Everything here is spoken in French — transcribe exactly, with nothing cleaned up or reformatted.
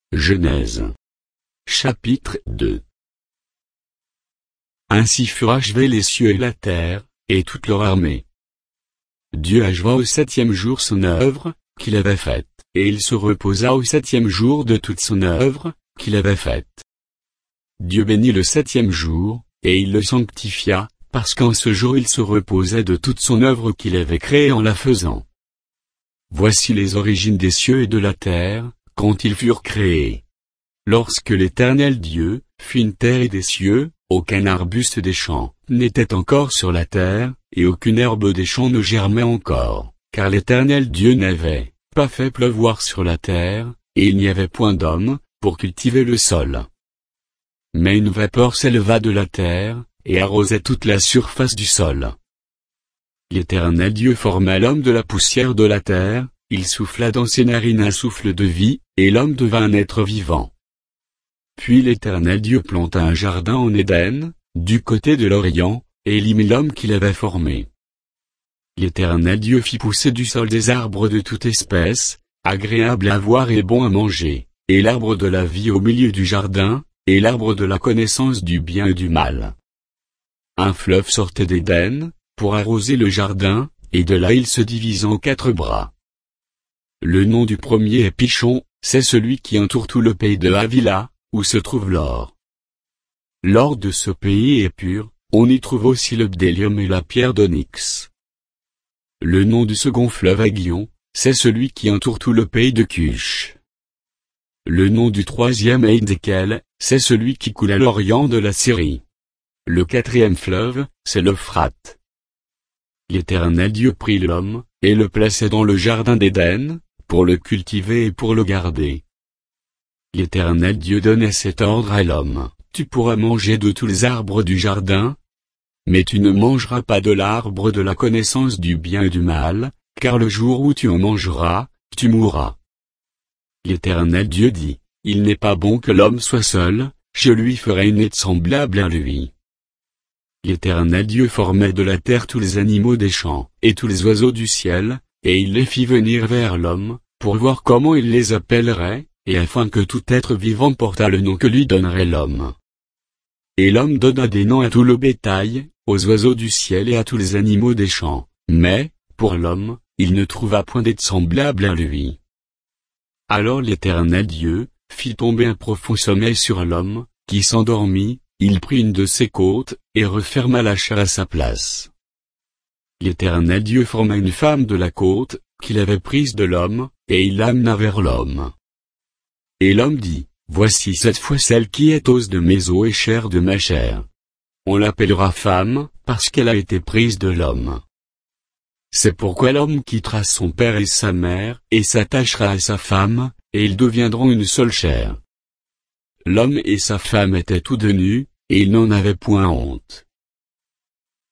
Genèse. Chapitre deux. Ainsi furent achevés les cieux et la terre, et toute leur armée. Dieu acheva au septième jour son œuvre, qu'il avait faite, et il se reposa au septième jour de toute son œuvre, qu'il avait faite. Dieu bénit le septième jour, et il le sanctifia, parce qu'en ce jour il se reposait de toute son œuvre qu'il avait créée en la faisant. Voici les origines des cieux et de la terre, quand ils furent créés. Lorsque l'Éternel Dieu fit une terre et des cieux, aucun arbuste des champs n'était encore sur la terre, et aucune herbe des champs ne germait encore, car l'Éternel Dieu n'avait pas fait pleuvoir sur la terre, et il n'y avait point d'homme pour cultiver le sol. Mais une vapeur s'éleva de la terre, et arrosait toute la surface du sol. L'Éternel Dieu forma l'homme de la poussière de la terre, il souffla dans ses narines un souffle de vie, et l'homme devint un être vivant. Puis l'Éternel Dieu planta un jardin en Éden, du côté de l'Orient, et il y mit l'homme qu'il avait formé. L'Éternel Dieu fit pousser du sol des arbres de toute espèce, agréables à voir et bons à manger, et l'arbre de la vie au milieu du jardin, et l'arbre de la connaissance du bien et du mal. Un fleuve sortait d'Éden, pour arroser le jardin, et de là il se divise en quatre bras. Le nom du premier est Pichon, c'est celui qui entoure tout le pays de Havila, où se trouve l'or. L'or de ce pays est pur, on y trouve aussi le bdellium et la pierre d'onyx. Le nom du second fleuve est Gihon, c'est celui qui entoure tout le pays de Cush. Le nom du troisième est Hiddekel, c'est celui qui coule à l'orient de la Syrie. Le quatrième fleuve, c'est l'Euphrate. L'Éternel Dieu prit l'homme, et le plaça dans le jardin d'Éden, pour le cultiver et pour le garder. L'Éternel Dieu donnait cet ordre à l'homme: tu pourras manger de tous les arbres du jardin, mais tu ne mangeras pas de l'arbre de la connaissance du bien et du mal, car le jour où tu en mangeras, tu mourras. L'Éternel Dieu dit: il n'est pas bon que l'homme soit seul, je lui ferai une aide semblable à lui. L'Éternel Dieu formait de la terre tous les animaux des champs, et tous les oiseaux du ciel, et il les fit venir vers l'homme, pour voir comment il les appellerait, et afin que tout être vivant portât le nom que lui donnerait l'homme. Et l'homme donna des noms à tout le bétail, aux oiseaux du ciel et à tous les animaux des champs, mais, pour l'homme, il ne trouva point d'aide semblable à lui. Alors l'Éternel Dieu fit tomber un profond sommeil sur l'homme, qui s'endormit, il prit une de ses côtes, et referma la chair à sa place. L'Éternel Dieu forma une femme de la côte, qu'il avait prise de l'homme, et il l'amena vers l'homme. Et l'homme dit: voici cette fois celle qui est os de mes os et chair de ma chair. On l'appellera femme, parce qu'elle a été prise de l'homme. C'est pourquoi l'homme quittera son père et sa mère, et s'attachera à sa femme, et ils deviendront une seule chair. L'homme et sa femme étaient tous deux nus, et ils n'en avaient point honte.